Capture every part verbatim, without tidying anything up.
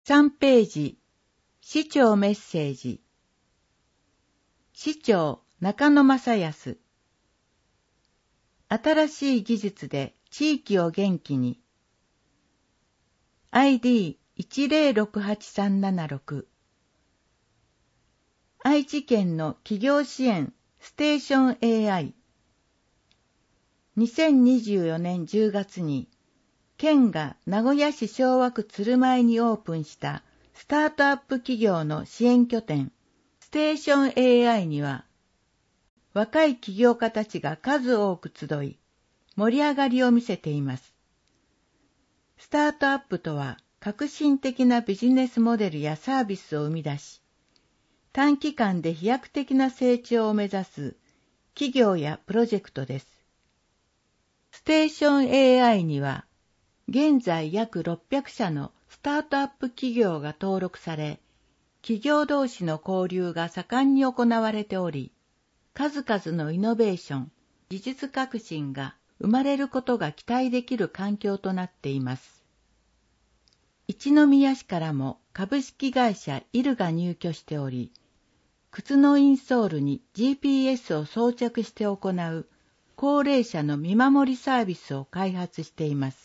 さんページ、市長メッセージ。市長中野正康。新しい技術で地域を元気に。アイディーいちゼロろくはちさんななろく。愛知県の企業支援ステーション エーアイ。にせんにじゅうよねんじゅうがつに、県が名古屋市昭和区鶴舞にオープンしたスタートアップ企業の支援拠点、ステーション エーアイ には、若い起業家たちが数多く集い、盛り上がりを見せています。スタートアップとは、革新的なビジネスモデルやサービスを生み出し、短期間で飛躍的な成長を目指す企業やプロジェクトです。ステーション エーアイ には、現在約ろっぴゃくしゃのスタートアップ企業が登録され、企業同士の交流が盛んに行われており、数々のイノベーション、技術革新が生まれることが期待できる環境となっています。一宮市からも株式会社イルが入居しており、靴のインソールに ジーピーエス を装着して行う高齢者の見守りサービスを開発しています。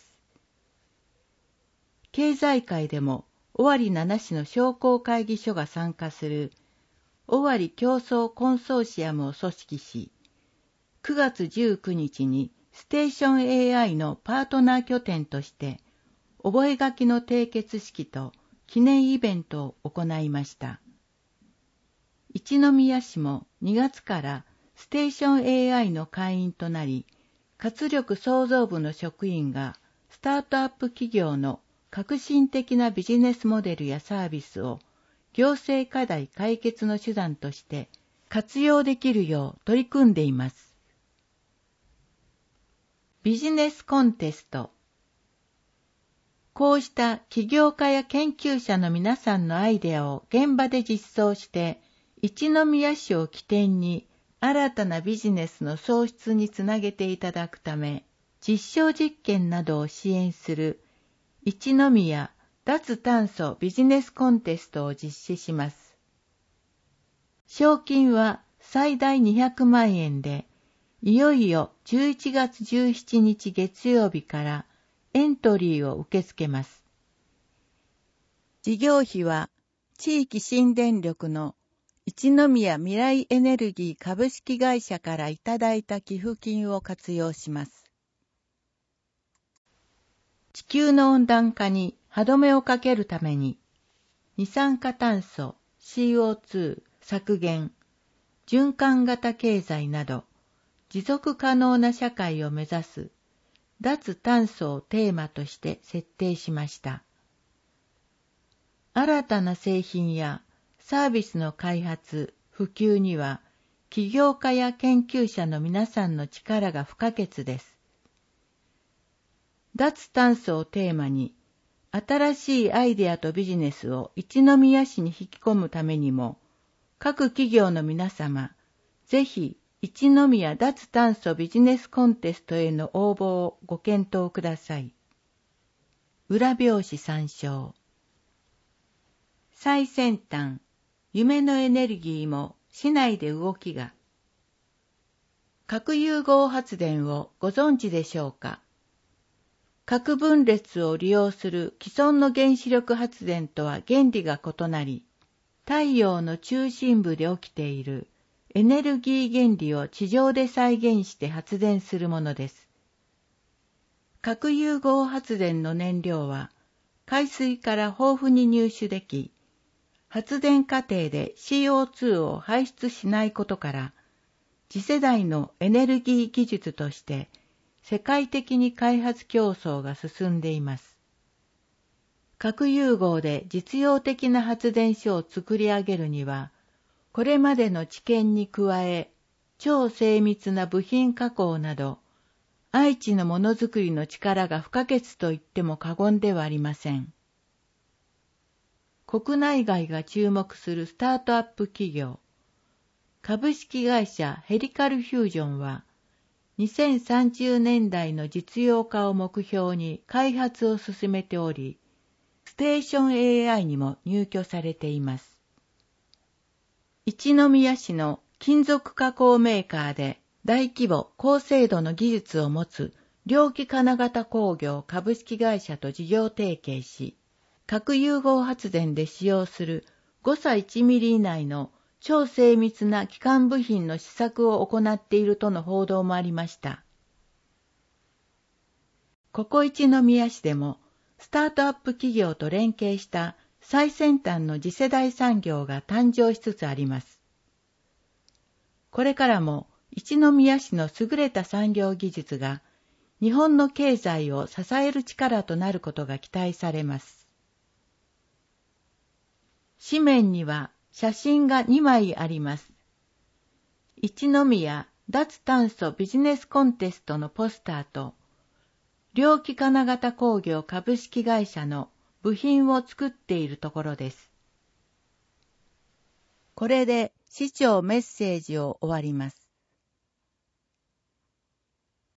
経済界でも尾張七市の商工会議所が参加する尾張競争コンソーシアムを組織し、くがつじゅうくにちにステーション エーアイ のパートナー拠点として覚書の締結式と記念イベントを行いました。一宮市もにがつからステーション エーアイ の会員となり、活力創造部の職員がスタートアップ企業の革新的なビジネスモデルやサービスを行政課題解決の手段として活用できるよう取り組んでいます。ビジネスコンテスト。こうした起業家や研究者の皆さんのアイデアを現場で実装して、一宮市を起点に新たなビジネスの創出につなげていただくため、実証実験などを支援する一宮脱炭素ビジネスコンテストを実施します。賞金は最大にひゃくまんえんで、いよいよじゅういちがつじゅうしちにち月曜日からエントリーを受け付けます。事業費は地域新電力の一宮未来エネルギー株式会社からいただいた寄付金を活用します。地球の温暖化に歯止めをかけるために、二酸化炭素 シーオーツー 削減、循環型経済など、持続可能な社会を目指す脱炭素をテーマとして設定しました。新たな製品やサービスの開発、普及には、起業家や研究者の皆さんの力が不可欠です。脱炭素をテーマに、新しいアイデアとビジネスを一宮市に引き込むためにも、各企業の皆様、ぜひ一宮脱炭素ビジネスコンテストへの応募をご検討ください。裏表紙参照。最先端、夢のエネルギーも市内で動きが。核融合発電をご存知でしょうか。核分裂を利用する既存の原子力発電とは原理が異なり、太陽の中心部で起きているエネルギー原理を地上で再現して発電するものです。核融合発電の燃料は海水から豊富に入手でき、発電過程で シーオーツー を排出しないことから、次世代のエネルギー技術として世界的に開発競争が進んでいます。核融合で実用的な発電所を作り上げるには、これまでの知見に加え、超精密な部品加工など、愛知のものづくりの力が不可欠と言っても過言ではありません。国内外が注目するスタートアップ企業、株式会社ヘリカルフュージョンは、にせんさんじゅうねんだいの実用化を目標に開発を進めており、 ステーション エーアイ にも入居されています。一宮市の金属加工メーカーで大規模高精度の技術を持つ両木金型工業株式会社と事業提携し、核融合発電で使用する誤差いちミリ以内の超精密な基幹部品の試作を行っているとの報道もありました。ここ一宮市でもスタートアップ企業と連携した最先端の次世代産業が誕生しつつあります。これからも一宮市の優れた産業技術が日本の経済を支える力となることが期待されます。紙面には写真がにまいあります。一宮脱炭素ビジネスコンテストのポスターと、両木金型工業株式会社の部品を作っているところです。これで市長メッセージを終わります。